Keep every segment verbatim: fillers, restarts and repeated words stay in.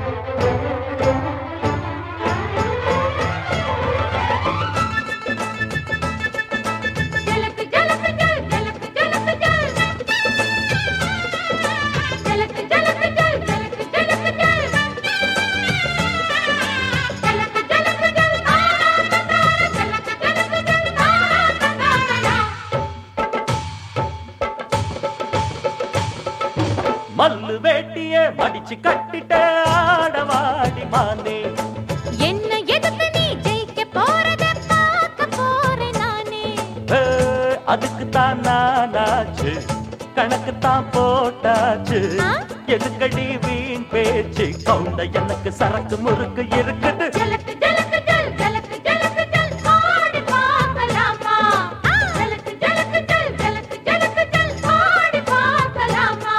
மல்லு வேட்டிய மடிச்சு கட்டிட்ட ஆடவாடி மானே என்ன எதுக்கு நீ ஜெயிக்க போறத பார்க்க போறேன் நானே அதுக்கு தான் நானாச்சு கணக்கு தான் போட்டாச்சு எதுக்கடி வீண் பேச்சு கவுண்ட எனக்கு சரக்கு முறுக்கு இருக்குது ஜலக்கு ஜலக்கு ஜல் ஜலக்கு ஜலக்கு ஜல் ஆடி பார்க்கலாமா ஜலக்கு ஜலக்கு ஜல் ஜலக்கு ஜலக்கு ஜல் ஆடி பார்க்கலாமா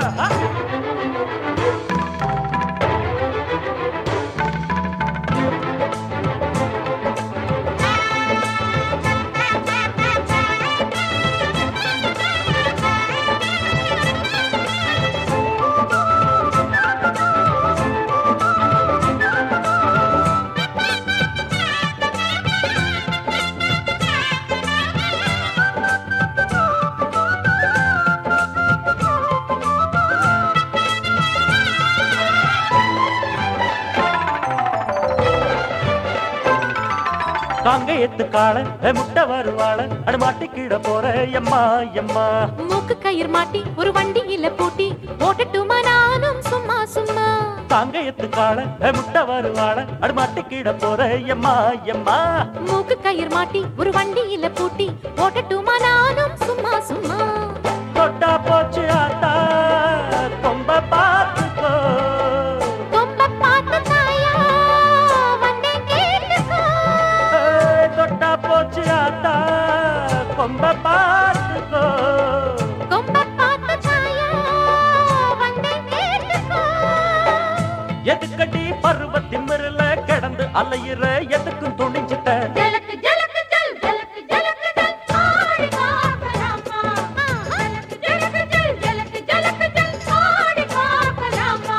காங்கேயத்து காள முட்டை வருவாள அடு மாட்டிக்கிட போற எம்மா எம்மா மூக்கு கயிறு மாட்டி ஒரு வண்டியில பூட்டி ஓட்டட்டுமா நானும் சும்மா சும்மா காங்கேயத்து காள முட்டை வருவாள அடு மாட்டிக்கிட போற எம்மா எம்மா மூக்கு கயிறு மாட்டி ஒரு வண்டியில பூட்டி ஓட்டட்டுமா நானும் சும்மா சும்மா தொட்டா போச்சு ஆத்தா கொம்ப பார்த்துக்கோ கொம்ப பார்த்து தாயா வந்தேன் கேட்டுக்கோ தொட்டா போச்சு ஆத்தா கொம்ப பார்த்துக்கோ கொம்ப பார்த்து தாயா வந்தேன் கேட்டுக்கோ எதுக்கடி பருவத்தின் மிருல கிடந்து அலையிற எதுக்கும் துணிஞ்சிட்ட ஜலக்கு ஜலக்கு ஜல் ஜலக்கு ஜலக்கு ஜல் ஆடி பார்க்கலாமா ஜலக்கு ஜலக்கு ஜல் ஜலக்கு ஜலக்கு ஜல் ஆடி பார்க்கலாமா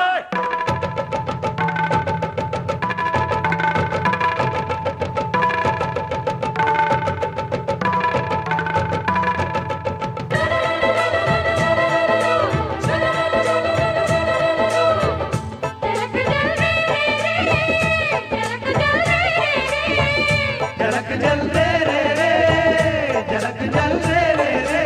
ஜலக்கு ஜல் ரே ரே ரே ஜலக்கு ஜல் ரே ரே ரே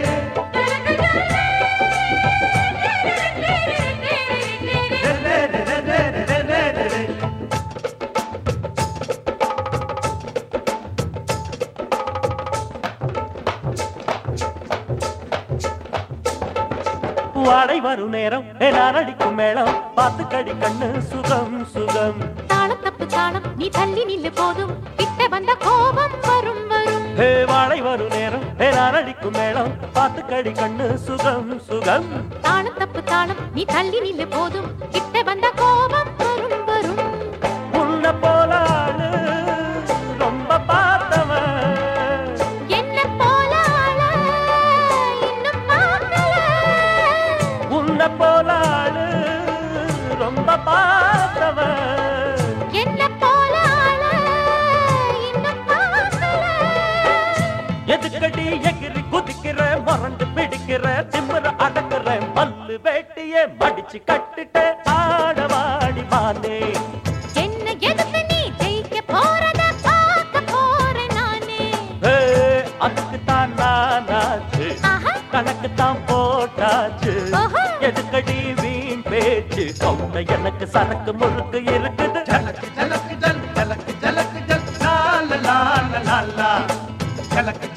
வாடை வரும் நேரம் நான் அடிக்கும் மேளம் பார்த்து கடி கண்ணு சுகம் சுகம் தாளம் தப்பு தாளம் நீ தள்ளி நில்லு போதும் கிட்ட வந்த கோபம் வரும் வரும் ஹே வாடை வரும் நேரம் நான் அடிக்கும் மேளம் பார்த்து கடி கண்ணு சுகம் சுகம் தாளம் தப்பு தாளம் நீ தள்ளி நில்லு போதும் கிட்ட வந்த கோபம் வரும் வரும் உன்ன போல ஆளு ரொம்ப பார்த்தவன் என்ன போல ஆள இன்னும் பார்க்கல உன்ன போல ஆளு ரொம்ப பார்த்தவன் என்ன போல ஆள இன்னும் பார்க்கல எதுக்கடி எகிரி குதிக்கிற மறந்து பிடிக்கிற திமிர அடக்குற மல்லு வேட்டிய மடிச்சு கட்டிட்ட ஆடவாடி மானே என்ன எதுக்கு நீ ஜெயிக்க போறத பார்க்க போறேன் நானே ஏ, அதுக்கு தான் நானாச்சு ஆஹா கணக்கு தான் போட்டாச்சு ஓஹோ. எதுக்கடி வீண் பேச்சு கவுண்ட எனக்கு சரக்கு முறுக்கு இருக்குது झलक झलक जल झलक झलक जल ला ला ला ला ला झलक